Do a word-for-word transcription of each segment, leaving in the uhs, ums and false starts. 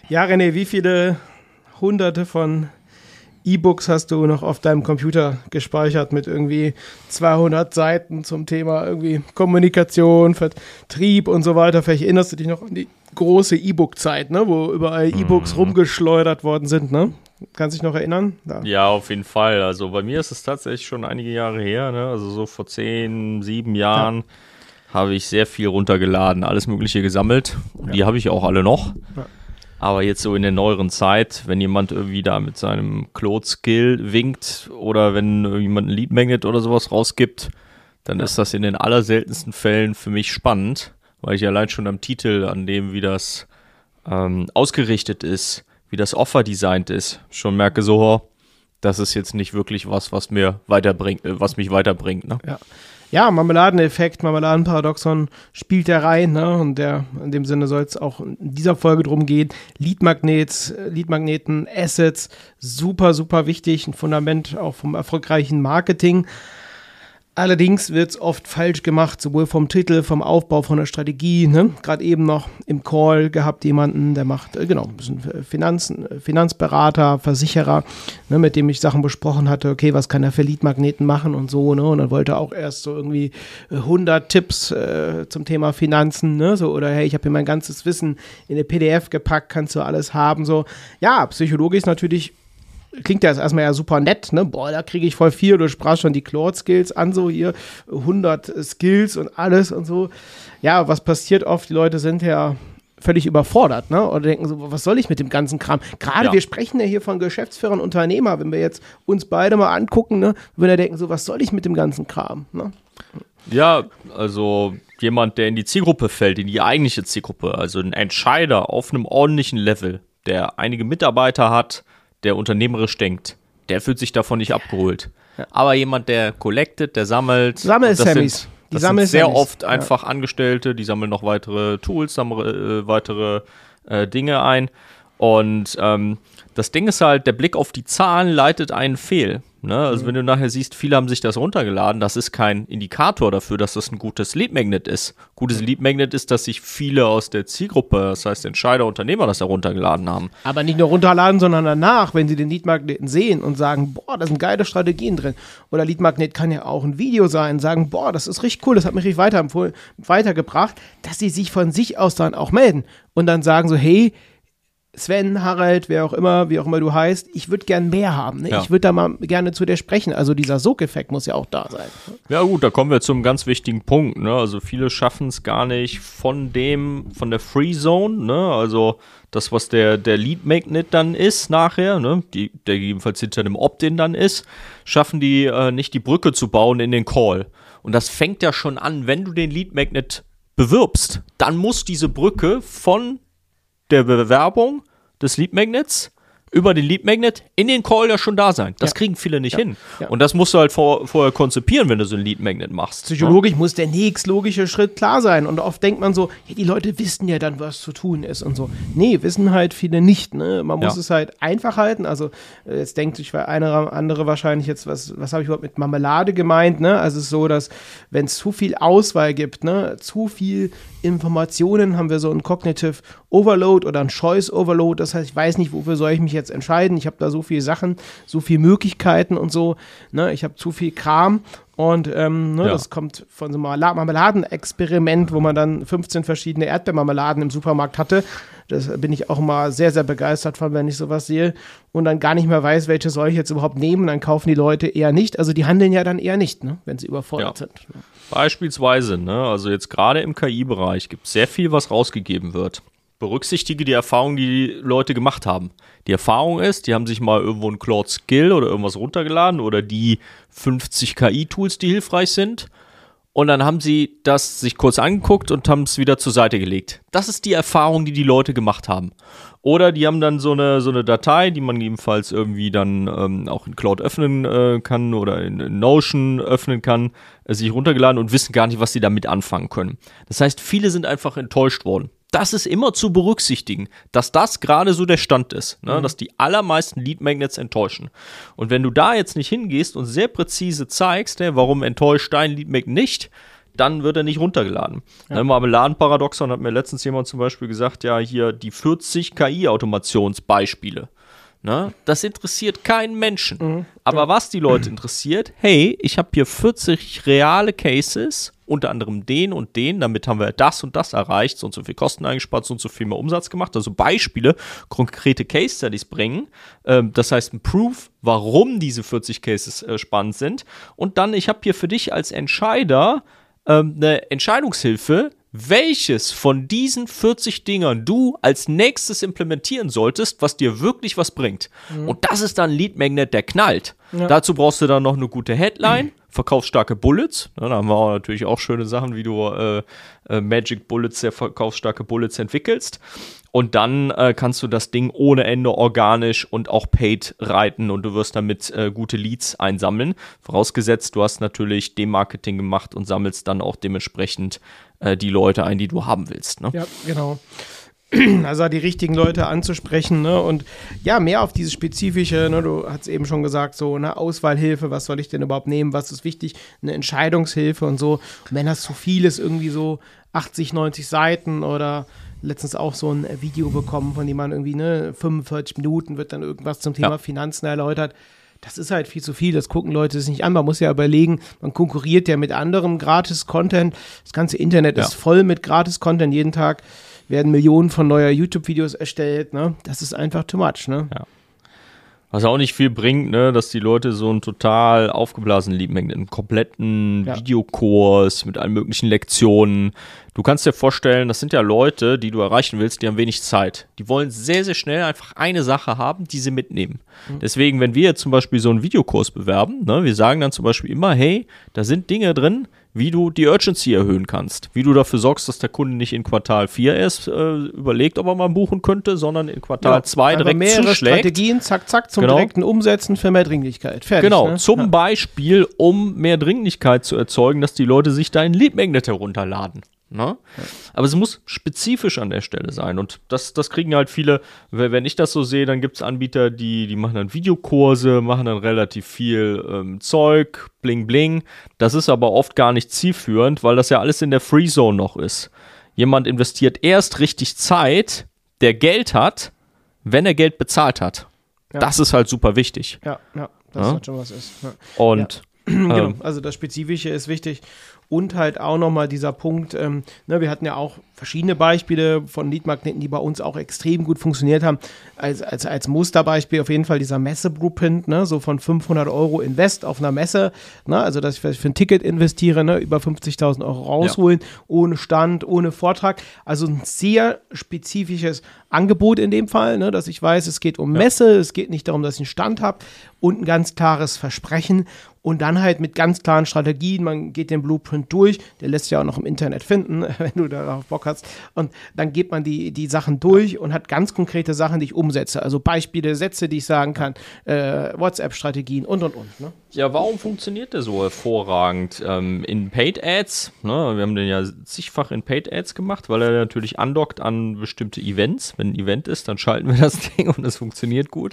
Ja, René, wie viele hunderte von E-Books hast du noch auf deinem Computer gespeichert mit irgendwie zweihundert Seiten zum Thema irgendwie Kommunikation, Vertrieb und so weiter? Vielleicht erinnerst du dich noch an die große E-Book-Zeit, ne, wo überall E-Books mhm. rumgeschleudert worden sind, ne? Kannst du dich noch erinnern? Da. Ja, auf jeden Fall. Also bei mir ist es tatsächlich schon einige Jahre her, ne? Also so vor zehn, sieben Jahren ja. habe ich sehr viel runtergeladen, alles Mögliche gesammelt. Ja. Die habe ich auch alle noch. Ja. Aber jetzt so in der neueren Zeit, wenn jemand irgendwie da mit seinem Claude-Skill winkt oder wenn jemand ein Lead Magnet oder sowas rausgibt, dann ja. ist das in den allerseltensten Fällen für mich spannend, weil ich allein schon am Titel, an dem, wie das ähm, ausgerichtet ist, wie das Offer designt ist, schon merke so, das ist jetzt nicht wirklich was, was mir weiterbringt, äh, was mich weiterbringt. Ne? Ja. Ja, Marmeladeneffekt, Marmeladenparadoxon spielt da rein, ne? Und der, in dem Sinne soll es auch in dieser Folge drum gehen. Leadmagnets, Leadmagneten, Assets, super, super wichtig, ein Fundament auch vom erfolgreichen Marketing. Allerdings wird es oft falsch gemacht, sowohl vom Titel, vom Aufbau, von der Strategie. Ne? Gerade eben noch im Call gehabt jemanden, der macht, äh, genau, ein bisschen Finanzen, Finanzberater, Versicherer, ne, mit dem ich Sachen besprochen hatte, okay, was kann er für Leadmagneten machen und so, ne? Und dann wollte er auch erst so irgendwie hundert Tipps äh, zum Thema Finanzen, ne? So, oder hey, ich habe hier mein ganzes Wissen in eine P D F gepackt, kannst du alles haben, so. Ja, psychologisch natürlich klingt ja erstmal ja super nett, ne? Boah, da kriege ich voll viel. Du sprachst schon die Claude-Skills an, so hier hundert Skills und alles und so. Ja, was passiert oft? Die Leute sind ja völlig überfordert, ne? Oder denken so, was soll ich mit dem ganzen Kram? Gerade ja. wir sprechen ja hier von Geschäftsführern, Unternehmer. Wenn wir jetzt uns beide mal angucken, ne, würden wir denken so, was soll ich mit dem ganzen Kram, ne? Ja, also jemand, der in die Zielgruppe fällt, in die eigentliche Zielgruppe, also ein Entscheider auf einem ordentlichen Level, der einige Mitarbeiter hat, der unternehmerisch denkt, der fühlt sich davon nicht abgeholt. Ja. Aber jemand, der collectet, der sammelt, Sammel-Sammies. Das sind, das sind sehr oft einfach ja. Angestellte, die sammeln noch weitere Tools, sammeln äh, weitere äh, Dinge ein. Und ähm, das Ding ist halt, der Blick auf die Zahlen leitet einen fehl. Ne? Also mhm. wenn du nachher siehst, viele haben sich das runtergeladen, das ist kein Indikator dafür, dass das ein gutes Lead Magnet ist. Gutes Lead Magnet ist, dass sich viele aus der Zielgruppe, das heißt Entscheider, Unternehmer, das heruntergeladen haben. Aber nicht nur runterladen, sondern danach, wenn sie den Lead Magneten sehen und sagen, boah, da sind geile Strategien drin. Oder Lead Magnet kann ja auch ein Video sein, sagen, boah, das ist richtig cool, das hat mich richtig weiterempfohlen, weitergebracht, dass sie sich von sich aus dann auch melden und dann sagen so, hey, Sven, Harald, wer auch immer, wie auch immer du heißt, ich würde gern mehr haben. Ne? Ja. Ich würde da mal gerne zu dir sprechen. Also dieser Sog-Effekt muss ja auch da sein. Ja gut, da kommen wir zum ganz wichtigen Punkt. Ne? Also viele schaffen es gar nicht von dem, von der Free Zone, ne? Also das, was der, der Lead Magnet dann ist nachher, ne? Die, der jedenfalls hinter dem Opt-in dann ist, schaffen die äh, nicht die Brücke zu bauen in den Call. Und das fängt ja schon an, wenn du den Lead Magnet bewirbst, dann muss diese Brücke von der Bewerbung des Lead Magnets über den Lead Magnet in den Call ja schon da sein. Das ja. kriegen viele nicht ja. hin. Ja. Und das musst du halt vor, vorher konzipieren, wenn du so einen Lead Magnet machst. Psychologisch ja? muss der nächstlogische Schritt klar sein. Und oft denkt man so, hey, die Leute wissen ja dann, was zu tun ist und so. Nee, wissen halt viele nicht. Ne? Man muss ja. es halt einfach halten. Also jetzt denkt sich eine andere wahrscheinlich jetzt, was, was habe ich überhaupt mit Marmelade gemeint? Ne? Also es ist so, dass wenn es zu viel Auswahl gibt, ne, zu viel Informationen, haben wir so ein Cognitive Overload oder ein Choice Overload. Das heißt, ich weiß nicht, wofür soll ich mich jetzt entscheiden. Ich habe da so viele Sachen, so viele Möglichkeiten und so. Ne? Ich habe zu viel Kram. Und ähm, ne, ja. das kommt von so einem Marmeladenexperiment, wo man dann fünfzehn verschiedene Erdbeermarmeladen im Supermarkt hatte. Das bin ich auch mal sehr, sehr begeistert von, wenn ich sowas sehe. Und dann gar nicht mehr weiß, welche soll ich jetzt überhaupt nehmen. Dann kaufen die Leute eher nicht. Also die handeln ja dann eher nicht, ne, wenn sie überfordert ja. sind. Beispielsweise, ne, also jetzt gerade im K I-Bereich gibt es sehr viel, was rausgegeben wird. Berücksichtige die Erfahrung, die die Leute gemacht haben. Die Erfahrung ist, die haben sich mal irgendwo einen Claude Skill oder irgendwas runtergeladen oder die fünfzig K I-Tools, die hilfreich sind. Und dann haben sie das sich kurz angeguckt und haben es wieder zur Seite gelegt. Das ist die Erfahrung, die die Leute gemacht haben. Oder die haben dann so eine, so eine Datei, die man ebenfalls irgendwie dann ähm, auch in Cloud öffnen äh, kann oder in, in Notion öffnen kann, äh, sich runtergeladen und wissen gar nicht, was sie damit anfangen können. Das heißt, viele sind einfach enttäuscht worden. Das ist immer zu berücksichtigen, dass das gerade so der Stand ist, ne? Mhm. Dass die allermeisten Lead Magnets enttäuschen. Und wenn du da jetzt nicht hingehst und sehr präzise zeigst, ne, warum enttäuscht dein Lead Magnet nicht, dann wird er nicht runtergeladen. Ja. Ja. Marmeladenparadoxon hat mir letztens jemand zum Beispiel gesagt, ja, hier die vierzig K I-Automationsbeispiele. Ne? Das interessiert keinen Menschen. Mhm. Aber ja. was die Leute interessiert, hey, ich habe hier vierzig reale Cases, unter anderem den und den, damit haben wir das und das erreicht, so und so viel Kosten eingespart, so und so viel mehr Umsatz gemacht. Also Beispiele, konkrete Case Studies bringen. Ähm, das heißt ein Proof, warum diese vierzig Cases äh, spannend sind. Und dann, ich habe hier für dich als Entscheider ähm, eine Entscheidungshilfe, welches von diesen vierzig Dingern du als nächstes implementieren solltest, was dir wirklich was bringt. Mhm. Und das ist dann ein Lead Magnet, der knallt. Ja. Dazu brauchst du dann noch eine gute Headline, mhm. verkaufsstarke Bullets. Ja, da haben wir auch natürlich auch schöne Sachen, wie du äh, äh, Magic Bullets, sehr verkaufsstarke Bullets entwickelst. Und dann äh, kannst du das Ding ohne Ende organisch und auch paid reiten und du wirst damit äh, gute Leads einsammeln. Vorausgesetzt, du hast natürlich Demarketing gemacht und sammelst dann auch dementsprechend äh, die Leute ein, die du haben willst. Ne? Ja, genau. Also die richtigen Leute anzusprechen, ne? Und ja, mehr auf dieses spezifische, ne? Du hast eben schon gesagt, so eine Auswahlhilfe, was soll ich denn überhaupt nehmen, was ist wichtig, eine Entscheidungshilfe und so. Und wenn das zu viel ist, irgendwie so achtzig, neunzig Seiten oder letztens auch so ein Video bekommen, von dem man irgendwie, ne, fünfundvierzig Minuten wird dann irgendwas zum Thema ja. Finanzen erläutert. Das ist halt viel zu viel, das gucken Leute sich nicht an. Man muss ja überlegen, man konkurriert ja mit anderem Gratis-Content. Das ganze Internet ja. ist voll mit Gratis-Content. Jeden Tag werden Millionen von neuer YouTube-Videos erstellt. Ne? Das ist einfach too much. Ne? Ja. Was auch nicht viel bringt, ne, dass die Leute so einen total aufgeblasenen Lead Magnet, einen kompletten ja. Videokurs mit allen möglichen Lektionen. Du kannst dir vorstellen, das sind ja Leute, die du erreichen willst, die haben wenig Zeit. Die wollen sehr, sehr schnell einfach eine Sache haben, die sie mitnehmen. Mhm. Deswegen, wenn wir jetzt zum Beispiel so einen Videokurs bewerben, ne, wir sagen dann zum Beispiel immer, hey, da sind Dinge drin, wie du die Urgency erhöhen kannst, wie du dafür sorgst, dass der Kunde nicht in Quartal vier erst äh, überlegt, ob er mal buchen könnte, sondern in Quartal zwei ja, direkt mehrere zuschlägt. Strategien, zack, zack, zum genau. direkten Umsetzen für mehr Dringlichkeit. Fertig, genau, ne? zum ja. Beispiel, um mehr Dringlichkeit zu erzeugen, dass die Leute sich deinen Lead Magnet herunterladen. Ne? Ja. Aber es muss spezifisch an der Stelle sein und das, das kriegen halt viele, wenn ich das so sehe, dann gibt es Anbieter, die, die machen dann Videokurse, machen dann relativ viel ähm, Zeug, bling bling, das ist aber oft gar nicht zielführend, weil das ja alles in der Free Zone noch ist. Jemand investiert erst richtig Zeit, der Geld hat, wenn er Geld bezahlt hat. Ja. Das ist halt super wichtig. Ja, ja, das ja? halt schon was ist. Ja. Und ja. Genau, also das Spezifische ist wichtig. Und halt auch nochmal dieser Punkt, ähm, ne, wir hatten ja auch verschiedene Beispiele von Lead-Magneten, die bei uns auch extrem gut funktioniert haben. Als, als, als Musterbeispiel auf jeden Fall dieser Messe-Blueprint, ne, so von fünfhundert Euro Invest auf einer Messe, ne, also dass ich für ein Ticket investiere, ne, über fünfzigtausend Euro rausholen, ja. ohne Stand, ohne Vortrag. Also ein sehr spezifisches Angebot in dem Fall, ne, dass ich weiß, es geht um Messe, ja. es geht nicht darum, dass ich einen Stand habe und ein ganz klares Versprechen. Und dann halt mit ganz klaren Strategien, man geht den Blueprint durch, der lässt sich ja auch noch im Internet finden, wenn du darauf Bock hast. Und dann geht man die, die Sachen durch und hat ganz konkrete Sachen, die ich umsetze. Also Beispiele, Sätze, die ich sagen kann, äh, WhatsApp-Strategien und, und, und. Ne? Ja, warum funktioniert der so hervorragend? Ähm, in Paid Ads, ne, wir haben den ja zigfach in Paid Ads gemacht, weil er natürlich andockt an bestimmte Events. Wenn ein Event ist, dann schalten wir das Ding und es funktioniert gut.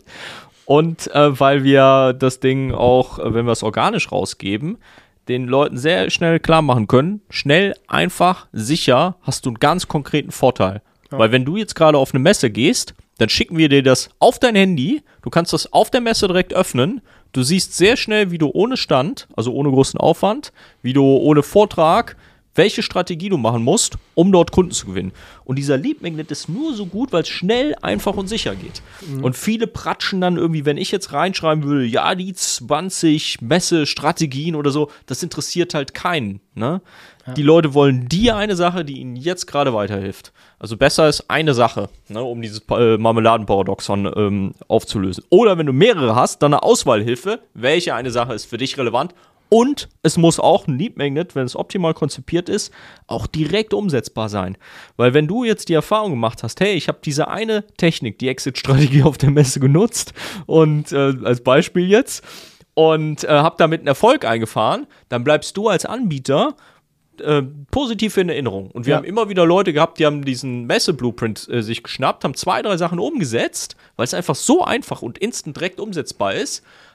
Und äh, weil wir das Ding auch, äh, wenn wir es organisch rausgeben, den Leuten sehr schnell klar machen können, schnell, einfach, sicher, hast du einen ganz konkreten Vorteil. Ja. Weil wenn du jetzt gerade auf eine Messe gehst, dann schicken wir dir das auf dein Handy, du kannst das auf der Messe direkt öffnen, du siehst sehr schnell, wie du ohne Stand, also ohne großen Aufwand, wie du ohne Vortrag, welche Strategie du machen musst, um dort Kunden zu gewinnen. Und dieser Lead Magnet ist nur so gut, weil es schnell, einfach und sicher geht. Mhm. Und viele pratschen dann irgendwie, wenn ich jetzt reinschreiben würde, ja, die zwanzig Messe-Strategien oder so, das interessiert halt keinen. Ne? Ja. Die Leute wollen dir eine Sache, die ihnen jetzt gerade weiterhilft. Also besser ist eine Sache, ne, um dieses äh, Marmeladenparadoxon ähm, aufzulösen. Oder wenn du mehrere hast, dann eine Auswahlhilfe, welche eine Sache ist für dich relevant. Und es muss auch ein Lead Magnet, wenn es optimal konzipiert ist, auch direkt umsetzbar sein. Weil wenn du jetzt die Erfahrung gemacht hast, hey, ich habe diese eine Technik, die Exit-Strategie auf der Messe genutzt und äh, als Beispiel jetzt und äh, habe damit einen Erfolg eingefahren, dann bleibst du als Anbieter äh, positiv in Erinnerung. Und wir ja. haben immer wieder Leute gehabt, die haben diesen Messe-Blueprint äh, sich geschnappt, haben zwei, drei Sachen umgesetzt, weil es einfach so einfach und instant direkt umsetzbar ist,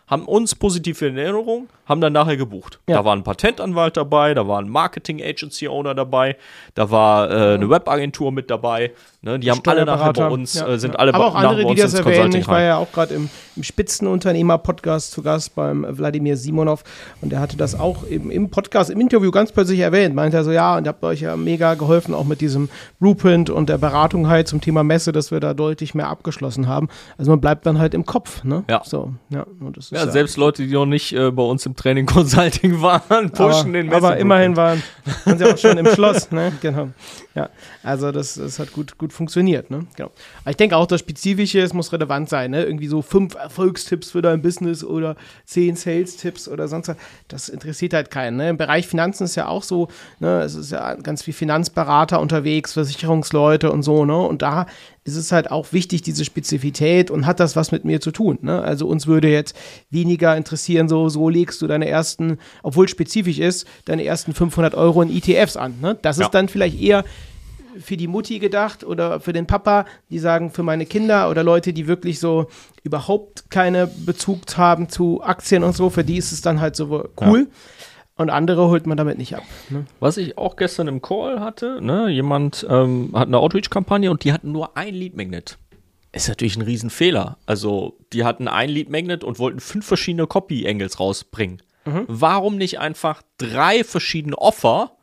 haben uns positive in Erinnerung, haben dann nachher gebucht. Ja. Da war ein Patentanwalt dabei, da war ein Marketing-Agency-Owner dabei, da war äh, eine Webagentur mit dabei. Ne? Die haben alle nachher bei uns, ja, äh, sind ja. alle Aber auch nachher andere, bei die uns das ins erwähnen. Consulting Ich war rein. ja auch gerade im, im Spitzenunternehmer-Podcast zu Gast beim Wladimir Simonov und der hatte das auch im, im Podcast, im Interview ganz plötzlich erwähnt. Meinte er so, ja, und ihr habt euch ja mega geholfen, auch mit diesem Blueprint und der Beratung halt zum Thema Messe, dass wir da deutlich mehr abgeschlossen haben. Also man bleibt dann halt im Kopf, ne? Ja. So, ja, und das ist Ja, ja selbst Leute, die noch nicht äh, bei uns im Training Consulting waren, pushen aber, den Messe. aber immerhin waren, waren sie auch schon im Schloss, ne? Genau. Ja, also das, das hat gut, gut funktioniert, ne? Genau. Aber ich denke auch, das Spezifische, es muss relevant sein, ne? Irgendwie so fünf Erfolgstipps für dein Business oder zehn Sales-Tipps oder sonst was. Das interessiert halt keinen, ne? Im Bereich Finanzen ist ja auch so, ne? Es ist ja ganz viel Finanzberater unterwegs, Versicherungsleute und so, ne? Und da ist es halt auch wichtig, diese Spezifität und hat das was mit mir zu tun, ne? Also uns würde jetzt weniger interessieren, so, so legst du deine ersten, obwohl es spezifisch ist, deine ersten fünfhundert Euro in E T Fs an, ne? Das Ja. ist dann vielleicht eher für die Mutti gedacht oder für den Papa, die sagen, für meine Kinder oder Leute, die wirklich so überhaupt keine Bezug haben zu Aktien und so, für die ist es dann halt so cool. Ja. Und andere holt man damit nicht ab. Ne? Was ich auch gestern im Call hatte, ne, jemand ähm, hat eine Outreach-Kampagne und die hatten nur ein Lead-Magnet. Ist natürlich ein Riesenfehler. Also die hatten ein Lead-Magnet und wollten fünf verschiedene Copy-Angles rausbringen. Mhm. Warum nicht einfach drei verschiedene Offer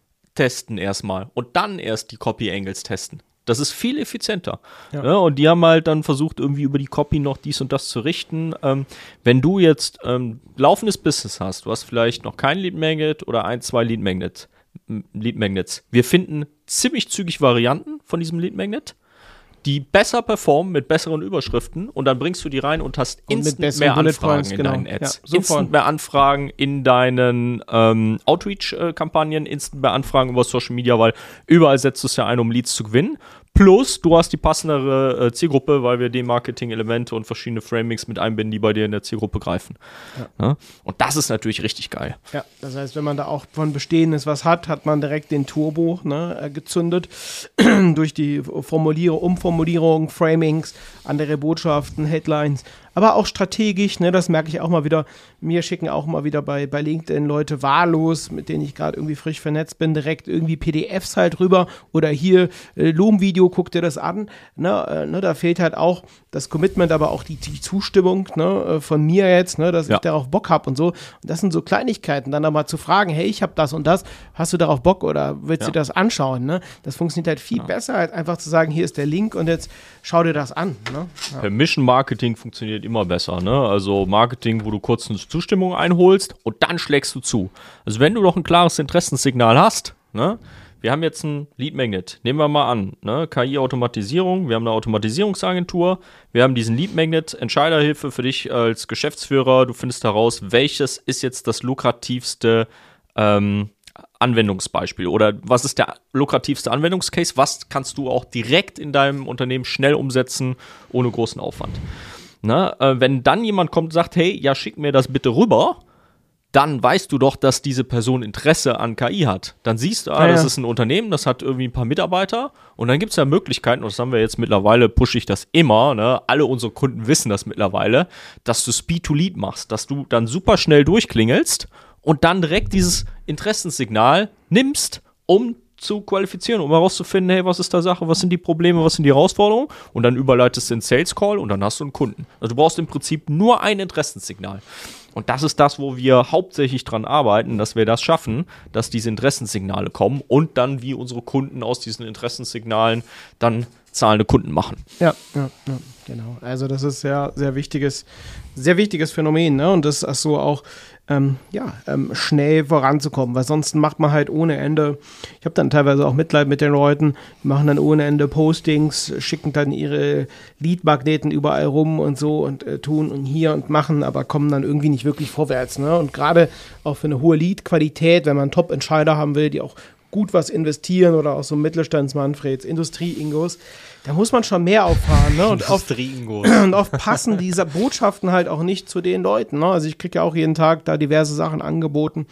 testen erstmal und dann erst die Copy-Angles testen? Das ist viel effizienter. Ja. Ja, und die haben halt dann versucht, irgendwie über die Copy noch dies und das zu richten. Ähm, wenn du jetzt ähm, laufendes Business hast, du hast vielleicht noch kein Lead Magnet oder ein, zwei Lead Magnet, Lead Magnets. Wir finden ziemlich zügig Varianten von diesem Lead Magnet, die besser performen mit besseren Überschriften und dann bringst du die rein und hast und instant mehr Anfragen in genau. deinen Ads. Ja, instant mehr Anfragen in deinen ähm, Outreach-Kampagnen, instant mehr Anfragen über Social Media, weil überall setzt du es ja ein, um Leads zu gewinnen. Plus, du hast die passendere äh, Zielgruppe, weil wir D-Marketing-Elemente und verschiedene Framings mit einbinden, die bei dir in der Zielgruppe greifen. Ja. Ja? Und das ist natürlich richtig geil. Ja, das heißt, wenn man da auch von Bestehendes was hat, hat man direkt den Turbo ne, gezündet durch die Formulierung, Umformulierung, Framings, andere Botschaften, Headlines, aber auch strategisch, ne, das merke ich auch mal wieder. Mir schicken auch mal wieder bei, bei LinkedIn Leute wahllos, mit denen ich gerade irgendwie frisch vernetzt bin, direkt irgendwie P D Fs halt rüber oder hier äh, Loom-Video, guck dir das an. Ne, äh, ne, da fehlt halt auch das Commitment, aber auch die, die Zustimmung ne, von mir jetzt, ne, dass ja. ich darauf Bock habe und so. Und das sind so Kleinigkeiten, dann aber zu fragen, hey, ich habe das und das, hast du darauf Bock oder willst ja. du das anschauen? Ne? Das funktioniert halt viel ja. besser, als einfach zu sagen, hier ist der Link und jetzt schau dir das an. Ne? Ja. Permission Marketing funktioniert immer besser, ne? Also Marketing, wo du kurz eine Zustimmung einholst und dann schlägst du zu. Also wenn du doch ein klares Interessenssignal hast, ne? Wir haben jetzt ein Lead Magnet, nehmen wir mal an, ne? K I-Automatisierung, wir haben eine Automatisierungsagentur, wir haben diesen Lead Magnet, Entscheiderhilfe für dich als Geschäftsführer, du findest heraus, welches ist jetzt das lukrativste ähm, Anwendungsbeispiel oder was ist der lukrativste Anwendungscase, was kannst du auch direkt in deinem Unternehmen schnell umsetzen, ohne großen Aufwand. Na, äh, wenn dann jemand kommt und sagt, hey, ja, schick mir das bitte rüber, dann weißt du doch, dass diese Person Interesse an K I hat. Dann siehst du, ah, ja, das ja. ist ein Unternehmen, das hat irgendwie ein paar Mitarbeiter und dann gibt es ja Möglichkeiten, und das haben wir jetzt mittlerweile, pushe ich das immer, ne? Alle unsere Kunden wissen das mittlerweile, dass du Speed to Lead machst, dass du dann super schnell durchklingelst und dann direkt dieses Interessenssignal nimmst, um zu qualifizieren, um herauszufinden, hey, was ist da Sache, was sind die Probleme, was sind die Herausforderungen und dann überleitest du den Sales Call und dann hast du einen Kunden. Also du brauchst im Prinzip nur ein Interessenssignal. Und das ist das, wo wir hauptsächlich dran arbeiten, dass wir das schaffen, dass diese Interessenssignale kommen und dann wie unsere Kunden aus diesen Interessenssignalen dann zahlende Kunden machen. Ja, ja, ja, genau. Also das ist ja sehr wichtiges, sehr wichtiges Phänomen, ne? Und das ist so auch ähm, ja, ähm, schnell voranzukommen, weil sonst macht man halt ohne Ende, ich habe dann teilweise auch Mitleid mit den Leuten, die machen dann ohne Ende Postings, schicken dann ihre Lead-Magneten überall rum und so und äh, tun und hier und machen, aber kommen dann irgendwie nicht wirklich vorwärts, ne? Und gerade auch für eine hohe Lead-Qualität, wenn man Top-Entscheider haben will, die auch gut was investieren oder auch so Mittelstands-Manfreds, Industrie-Ingos, da muss man schon mehr auffahren. Ne? Und, oft, und oft passen diese Botschaften halt auch nicht zu den Leuten. Ne? Also ich kriege ja auch jeden Tag da diverse Sachen angeboten.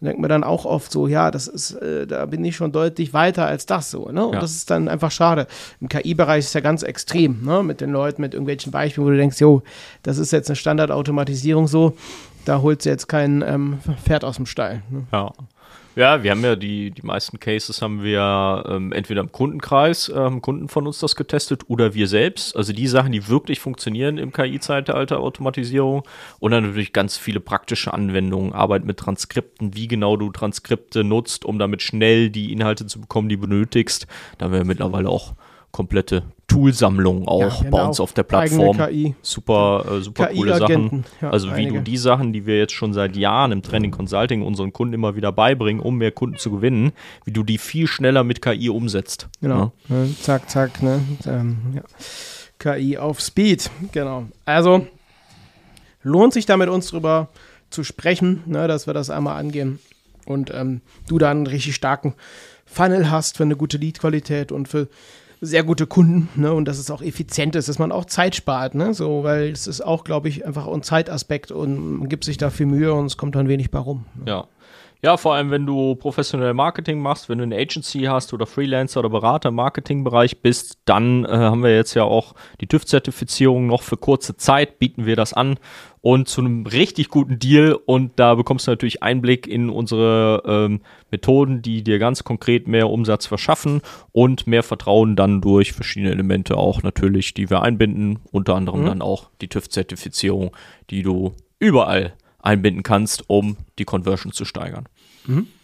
Und denke mir dann auch oft so, ja, das ist, äh, da bin ich schon deutlich weiter als das so, ne? Und Ja. das ist dann einfach schade. Im K I-Bereich ist es ja ganz extrem, ne? Mit den Leuten, mit irgendwelchen Beispielen, wo du denkst, jo, das ist jetzt eine Standardautomatisierung so, da holst du jetzt kein ähm, Pferd aus dem Stall. Ne? Ja. Ja, wir haben ja die, die meisten Cases haben wir ähm, entweder im Kundenkreis, ähm, Kunden von uns das getestet oder wir selbst. Also die Sachen, die wirklich funktionieren im K I-Zeitalter, Automatisierung und dann natürlich ganz viele praktische Anwendungen, Arbeit mit Transkripten, wie genau du Transkripte nutzt, um damit schnell die Inhalte zu bekommen, die du benötigst. Da haben wir mittlerweile auch komplette Toolsammlungen auch Ja, bei genau. uns auf der Plattform. Eigene K I. Super, äh, super coole Sachen. K I-Agenten. Ja, also wie einige. du die Sachen, die wir jetzt schon seit Jahren im Training Consulting unseren Kunden immer wieder beibringen, um mehr Kunden zu gewinnen, wie du die viel schneller mit K I umsetzt. Genau. Ne? Zack, zack, ne? Ähm, ja. K I auf Speed, genau. Also lohnt sich da mit uns drüber zu sprechen, ne, dass wir das einmal angehen und ähm, du da einen richtig starken Funnel hast für eine gute Lead-Qualität und für sehr gute Kunden, ne, und dass es auch effizient ist, dass man auch Zeit spart, ne, so, weil es ist auch, glaube ich, einfach ein Zeitaspekt und man gibt sich da viel Mühe und es kommt dann wenig bei rum. Ne? Ja. Ja, vor allem, wenn du professionell Marketing machst, wenn du eine Agency hast oder Freelancer oder Berater im Marketingbereich bist, dann äh, haben wir jetzt ja auch die TÜV-Zertifizierung noch für kurze Zeit, bieten wir das an und zu einem richtig guten Deal und da bekommst du natürlich Einblick in unsere ähm, Methoden, die dir ganz konkret mehr Umsatz verschaffen und mehr Vertrauen dann durch verschiedene Elemente auch natürlich, die wir einbinden, unter anderem mhm. dann auch die TÜV-Zertifizierung, die du überall einbinden kannst, um die Conversion zu steigern. Mhm.